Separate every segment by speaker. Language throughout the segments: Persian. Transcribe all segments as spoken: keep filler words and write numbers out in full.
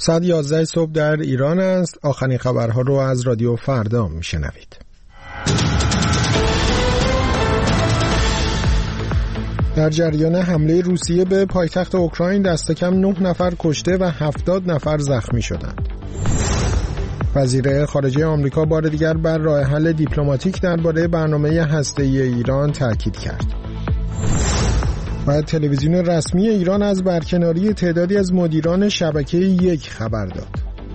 Speaker 1: ساعت یازده صبح در ایران است. آخرین خبرها رو از رادیو فردا میشنوید. در جریان حمله روسیه به پایتخت اوکراین دست کم نه نفر کشته و هفتاد نفر زخمی شدند. وزیر خارجه آمریکا بار دیگر بر راه حل دیپلماتیک درباره برنامه هسته‌ای ایران تاکید کرد. و تلویزیون رسمی ایران از برکناری تعدادی از مدیران شبکه یک خبر داد.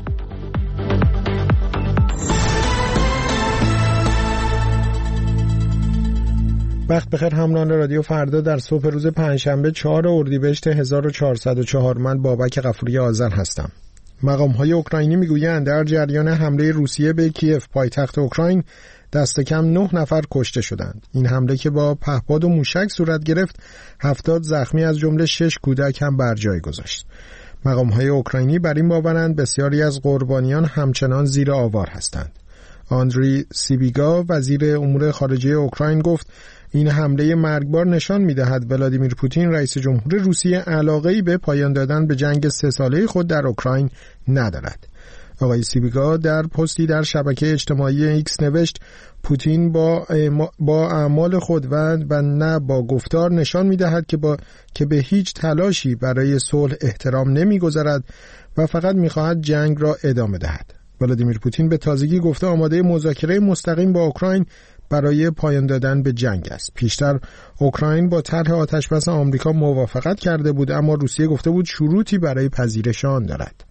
Speaker 1: وقت بخیر همراهان رادیو فردا. در صبح روز پنجشنبه چهارم اردیبهشت هزار و چهارصد و چهار من بابک غفوری آذر هستم. مقام‌های اوکراینی میگویند در جریان حمله روسیه به کیف پایتخت اوکراین دست کم نه نفر کشته شدند. این حمله که با پهپاد و موشک صورت گرفت هفتاد زخمی از جمله شش کودک هم بر جای گذاشت. مقام‌های اوکراینی بر این باورند بسیاری از قربانیان همچنان زیر آوار هستند. آندری سیبیگا وزیر امور خارجه اوکراین گفت این حمله مرگبار نشان می‌دهد ولادیمیر پوتین رئیس جمهور روسیه علاقه‌ای به پایان دادن به جنگ سه ساله خود در اوکراین ندارد. آقای سیبیگا در پستی در شبکه اجتماعی ایکس نوشت پوتین با با اعمال خود و و نه با گفتار نشان می‌دهد که با که به هیچ تلاشی برای صلح احترام نمی‌گذارد و فقط می‌خواهد جنگ را ادامه دهد. ولادیمیر پوتین به تازگی گفته آماده مذاکره مستقیم با اوکراین برای پایان دادن به جنگ است. پیشتر اوکراین با طرح آتشبس آمریکا موافقت کرده بود، اما روسیه گفته بود شروطی برای پذیرش آن دارد.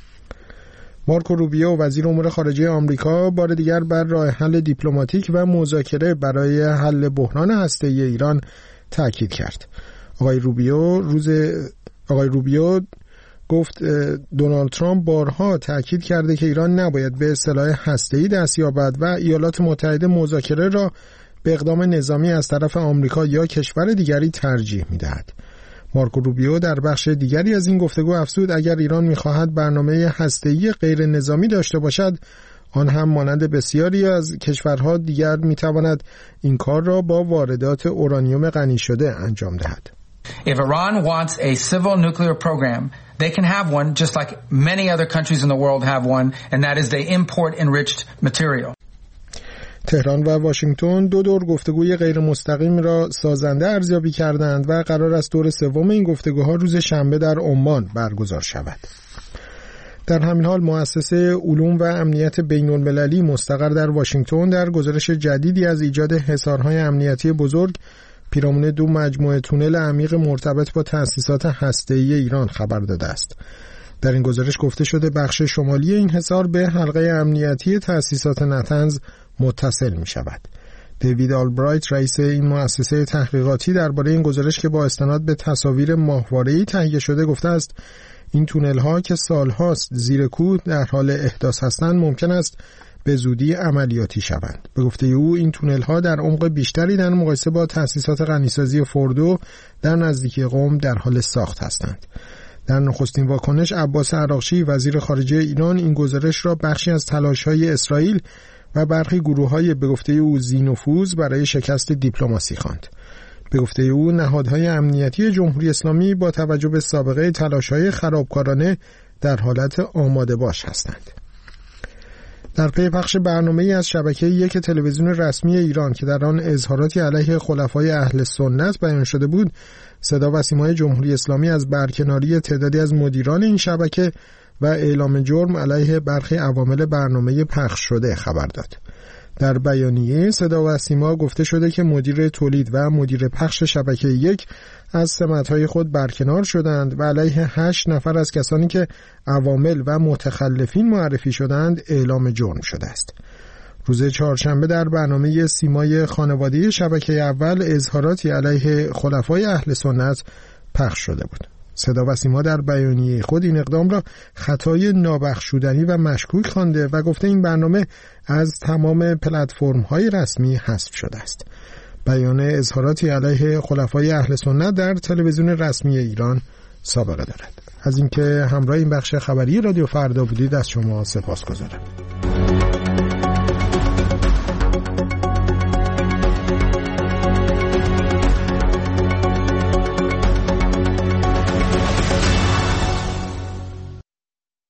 Speaker 1: مارکو روبیو وزیر امور خارجه آمریکا بار دیگر بر راه حل دیپلماتیک و مذاکره برای حل بحران هسته‌ای ایران تاکید کرد. آقای روبیو روز آقای روبیو گفت دونالد ترامپ بارها تاکید کرده که ایران نباید به سلاح هسته‌ای دست یابد و ایالات متحده مذاکره را به اقدام نظامی از طرف آمریکا یا کشور دیگری ترجیح می‌دهد. مارکو روبیو در بخش دیگری از این گفتگو افزود اگر ایران می‌خواهد برنامه هسته‌ای غیر نظامی داشته باشد، آن هم مانند بسیاری از کشورها دیگر می‌تواند این کار را با واردات اورانیوم غنی شده انجام دهد.
Speaker 2: If Iran wants a civil nuclear program, they can have one just like many other countries in the world have one, and that is they import enriched material.
Speaker 1: تهران و واشنگتن دو دور گفتگوی غیر مستقیم را سازنده ارزیابی کردند و قرار است دور سوم این گفتگوها روز شنبه در عمان برگزار شود. در همین حال مؤسسه علوم و امنیت بین‌المللی مستقر در واشنگتن در گزارش جدیدی از ایجاد حصارهای امنیتی بزرگ پیرامون دو مجموعه تونل عمیق مرتبط با تأسیسات هسته‌ای ایران خبر داده است. در این گزارش گفته شده بخش شمالی این حصار به حلقه امنیتی تأسیسات نتنز متصل می شود. دیوید آلبرایت رئیس این مؤسسه تحقیقاتی درباره این گزارش که با استناد به تصاویر ماهواره‌ای تهیه شده گفته است این تونل ها که سالهاست زیر کوه در حال احداث هستند ممکن است به زودی عملیاتی شوند. به گفته او این تونل ها در عمق بیشتری در مقایسه با تأسیسات غنیسازی فوردو در نزدیکی قم در حال ساخت هستند. در نخستین واکنش عباس عراقچی وزیر خارجه ایران این گزارش را بخشی از تلاش‌های اسرائیل و برخی گروه‌های به گفته او ذی‌نفوذ برای شکست دیپلماسی خواند. به گفته او نهادهای امنیتی جمهوری اسلامی با توجه به سابقه تلاش‌های خرابکارانه در حالت آماده باش هستند. در پی پخش برنامه‌ای از شبکه یک تلویزیون رسمی ایران که در آن اظهاراتی علیه خلفای اهل سنت بیان شده بود، صدا و سیمای جمهوری اسلامی از برکناری تعدادی از مدیران این شبکه و اعلام جرم علیه برخی عوامل برنامه پخش شده خبر داد. در بیانیه صدا و سیما گفته شده که مدیر تولید و مدیر پخش شبکه یک از سمت‌های خود برکنار شدند و علیه هشت نفر از کسانی که عوامل و متخلفین معرفی شدند اعلام جرم شده است. روز چهارشنبه در برنامه سیمای خانوادگی شبکه اول اظهاراتی علیه خلفای اهل سنت پخش شده بود. صدا و سیما در بیانیه خود این اقدام را خطای نابخشودنی و مشکوک خوانده و گفته این برنامه از تمام پلتفرم‌های رسمی حذف شده است. بیان اظهاراتی علیه خلفای اهل سنت در تلویزیون رسمی ایران سابقه دارد. از اینکه همراه این بخش خبری رادیو فردا بودید از شما سپاسگزارم.